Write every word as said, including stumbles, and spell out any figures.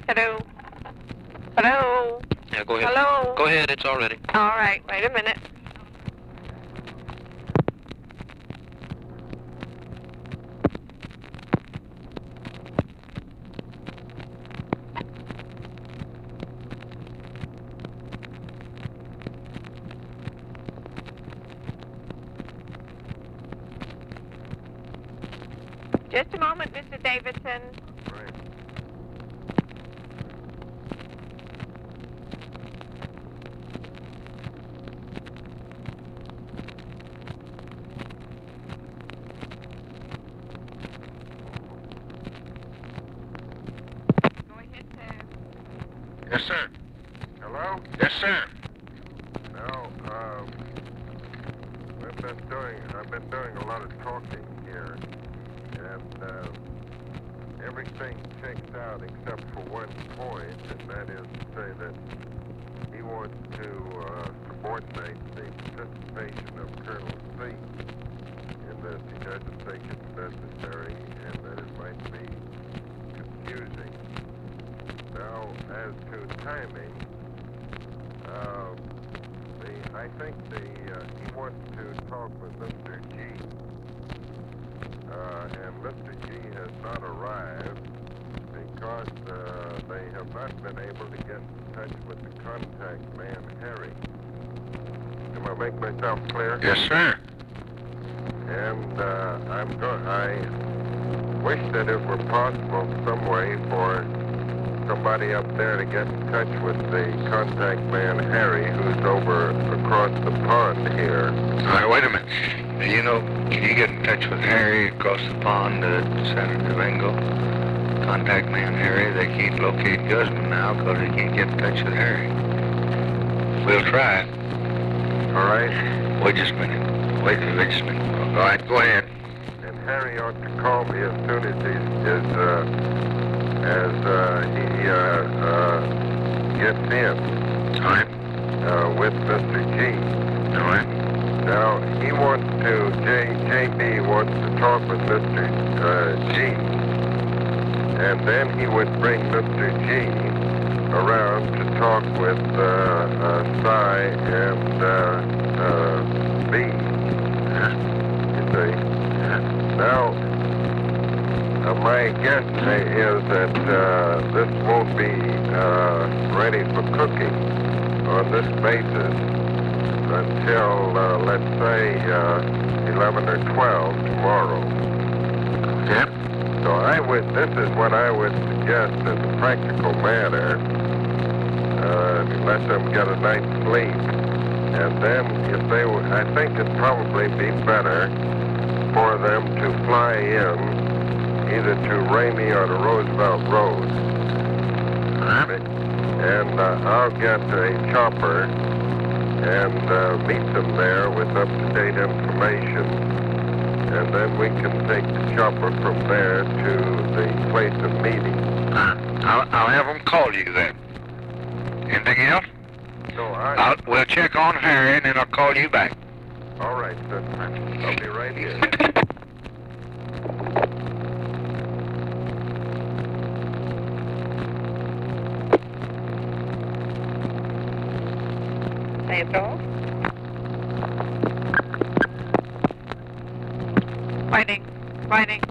Hello? Hello? Yeah, go ahead. Hello? Go ahead, it's all ready. All right, wait a minute. Just a moment, Mister Davidson. Right. Go ahead, sir. Yes, sir. Hello? Yes, sir. No, um, we've been doing, I've been doing a lot of talking here, and, uh, everything checks out except for one point, and that is to say that he wants to, uh, subordinate the participation of Colonel C in this. He doesn't think it's necessary, and that it might be confusing. Now, as to timing, uh, the, I think the, uh, he wants to talk with Mister G, uh, and Mister G has not arrived because, uh, they have not been able to get in touch with the contact man, Harry. Am I making myself clear? Yes, sir. And, uh, I'm go- I wish that it were possible some way for somebody up there to get in touch with the contact man, Harry, who's over across the pond here. All right, wait a minute. You know, can you get in touch with Harry across the pond at San Domingo? Contact man Harry. They can't locate Guzman now because they can't get in touch with Harry. We'll try. All right? Wait just a minute. Wait, wait just a minute. All right, go ahead. And Harry ought to call me as soon as he is, uh, as, uh, he, uh, uh, gets in. All right. Uh, with Mister G. All right. Now, he wants to, J, JB wants to talk with Mister Uh, G, and then he would bring Mister G around to talk with, uh, uh, Cy and, uh, uh, B. You see? Now, uh, my guess is that, uh, this won't be, uh, ready for cooking on this basis until, uh, let's say, uh, eleven or twelve tomorrow. Yep. So I would, this is what I would suggest as a practical matter, uh, let them get a night's sleep. And then if they would, I think it'd probably be better for them to fly in either to Ramey or to Roosevelt Road. Huh? And uh, I'll get a chopper and uh, meet them there with up-to-date information, and then we can take the chopper from there to the place of meeting. Uh, I'll, I'll have them call you then. Anything else? So I... I'll, we'll check on Harry and then I'll call you back. All right, sir. I'll be right here. Pedro? Fighting. Fighting.